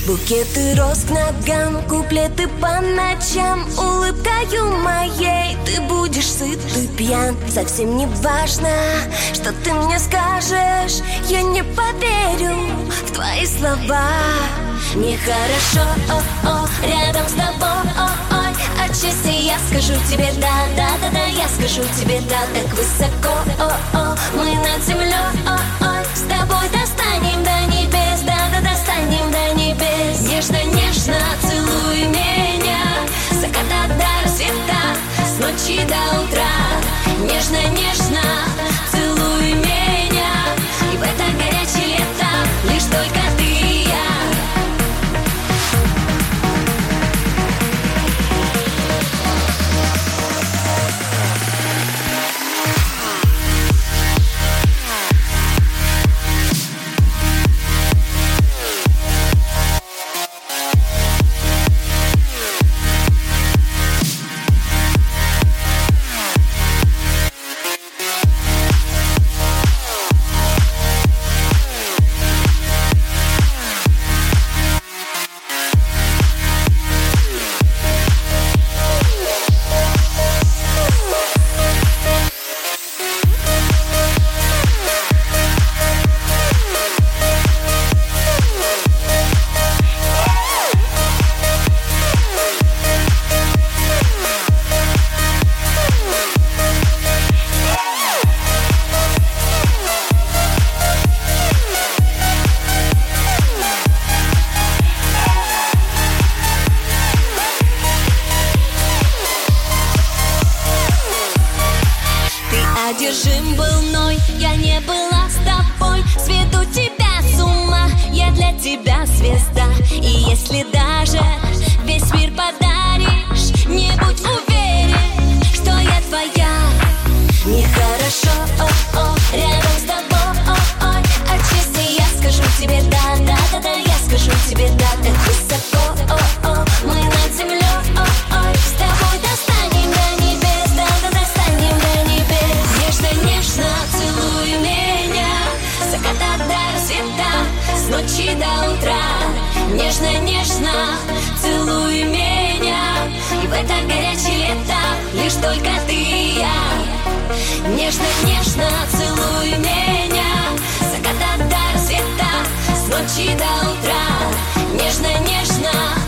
Букеты роз к ногам, куплеты по ночам. Улыбкою моей ты будешь сыт и пьян. Совсем не важно, что ты мне скажешь, я не поверю в твои слова. Мне хорошо, рядом с тобой. Отчасти я скажу тебе да, да, я скажу тебе да. Так высоко, мы над землей. С тобой достанем до небес, да, достанем до небес. Нежно целуй меня, с заката до рассвета, с ночи до утра. Нежно целуй меня, и в это горячее лето лишь только ты и я. Одержим был мной, я не была с тобой. Сведу тебя с ума, я для тебя звезда. И если даже весь мир подаришь, не будь уверен, что я твоя. Мне хорошо, рядом с тобой. Отчасти я скажу тебе да, да, я скажу тебе да. Так высоко, мы над землей. С тобой достанем до небес, да, достанем до небес. Нежно целуй меня, с заката до рассвета, с ночи до утра. Нежно целуй меня, и в это горячее лето лишь только ты и я. Нежно целуй меня, с заката до рассвета, с ночи до утра. Нежно